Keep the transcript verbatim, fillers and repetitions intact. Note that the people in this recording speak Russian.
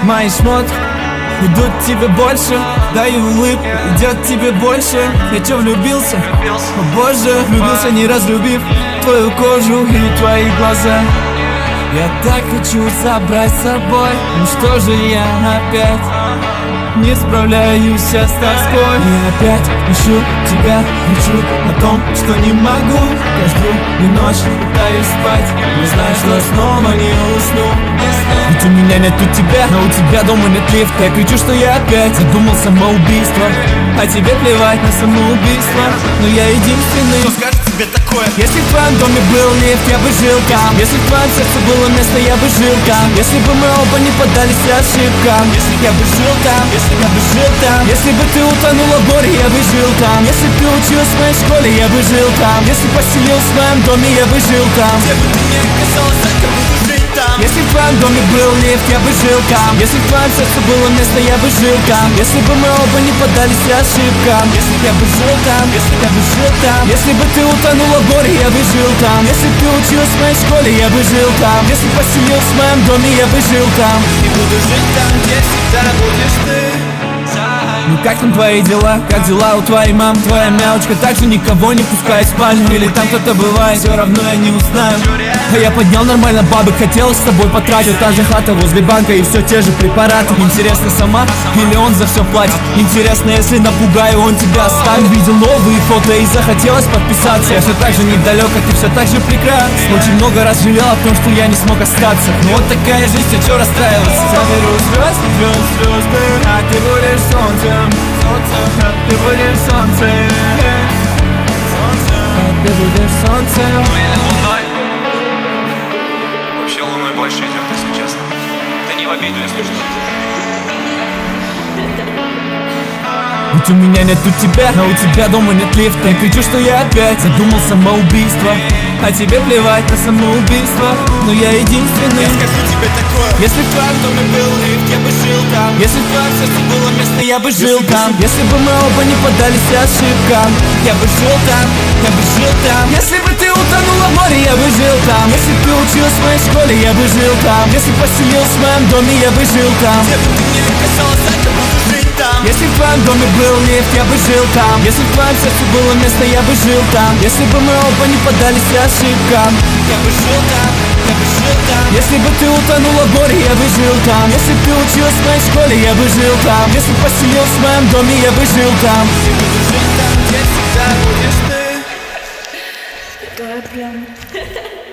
Мои шмотки идут тебе больше, даю улыбку, идет тебе больше. Я чё влюбился? О боже, влюбился, не разлюбив твою кожу и твои глаза. Я так хочу забрать с собой, ну что же я опять не справляюсь с тоской. И опять ищу тебя, кричу о том, что не могу. Каждую ночь пытаюсь спать, но знаю, что снова не усну. Ведь у меня нету тебя, но у тебя дома нет лифта. Я кричу, что я опять задумал самоубийство, а тебе плевать на самоубийство. Но я единственный, кто скажет тебе такое. Если в твоем доме был лифт, я бы жил там. Если в твоем сердце было место, я бы жил там. Если бы мы оба не поддались ошибкам, если я бы жил там, если я бы жил там. Если бы ты утонула в море, я бы жил там. Если ты училась в моей школе, я бы жил там. Если поселился в моем доме, я бы жил там. Где бы ты не оказался, я буду жить там. Если в твоем доме был лифт, я бы жил там. Если в твоем сердце было место, я бы жил там. Если бы мы оба не поддались ошибкам, если я бы жил там, если я бы жил там. Если бы ты утонула в море, я бы жил там. Если ты училась в моей школе, я бы жил там. Если поселился в моем доме, я бы жил там. И буду жить там, где всегда будешь ты. Ну как там твои дела? Как дела у твоей мамы? Твоя мелочка также никого не пускает в спальню. Или там кто-то бывает, все равно я не узнаю. А я поднял нормально бабы, хотел с тобой потратить. Та же хата возле банка и все те же препараты. Интересно, сама или он за все платит? Интересно, если напугаю, он тебя оставит. Видел новые фото и захотелось подписаться. Я все так же недалек, а ты все так же прекрасна. Очень много раз жалел о том, что я не смог остаться. Но вот такая жизнь, я чё расстраиваться? Заберу звезды, звезды, звезды, а ты будешь солнцем. Солнце, ты будешь солнце, солнце, ты будешь солнце. Ну или луной. Вообще луной больше идет, если честно. Да не в обиду, если что. Ведь у меня нету тебя, а у тебя дома нет лифта. Я кричу, что я опять задумал самоубийство, а тебе плевать на самоубийство. Но я единственный. Я скажу тебе такое. Если в твоем доме был лифт, я бы жил там. Если в твоем сердце было место, я бы жил там. Если бы мы оба не поддались ошибкам, я бы жил там, я бы жил там. Если бы ты утонула в море, я бы жил там. Если ты училась в моей школе, я бы жил там. Если поселился в моем доме, я бы жил там. Где бы ты не оказался, я буду жить там. Если в твоем доме был лифт, я бы жил там. Если в твоем сердце было место, я бы жил там. Если бы мы оба не поддались ошибкам, Я бы жил там, я бы жил там. если бы ты утонула в море, я бы жил там. Если ты училась в моей школе, я бы жил там. Если поселился в моем доме, я бы жил там. И буду жить там, где всегда будешь ты. Что я пьян?